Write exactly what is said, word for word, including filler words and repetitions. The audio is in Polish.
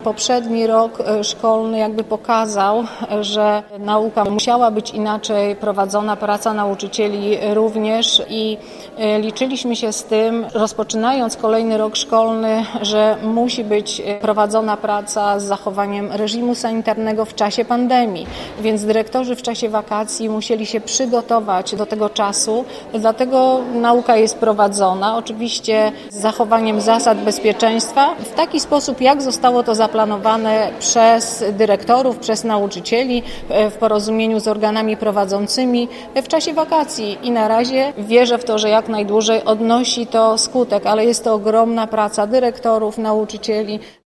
Poprzedni rok szkolny jakby pokazał, że nauka musiała być inaczej prowadzona, praca nauczycieli również i liczyliśmy się z tym, rozpoczynając kolejny rok szkolny, że musi być prowadzona praca z zachowaniem reżimu sanitarnego w czasie pandemii, więc dyrektorzy w czasie wakacji musieli się przygotować do tego czasu, dlatego nauka jest prowadzona, oczywiście z zachowaniem zasad bezpieczeństwa, w taki sposób, jak zostało to zaplanowane przez dyrektorów, przez nauczycieli w porozumieniu z organami prowadzącymi w czasie wakacji i na razie wierzę w to, że jak najdłużej odnosi to skutek, ale jest to ogromna praca dyrektorów, nauczycieli.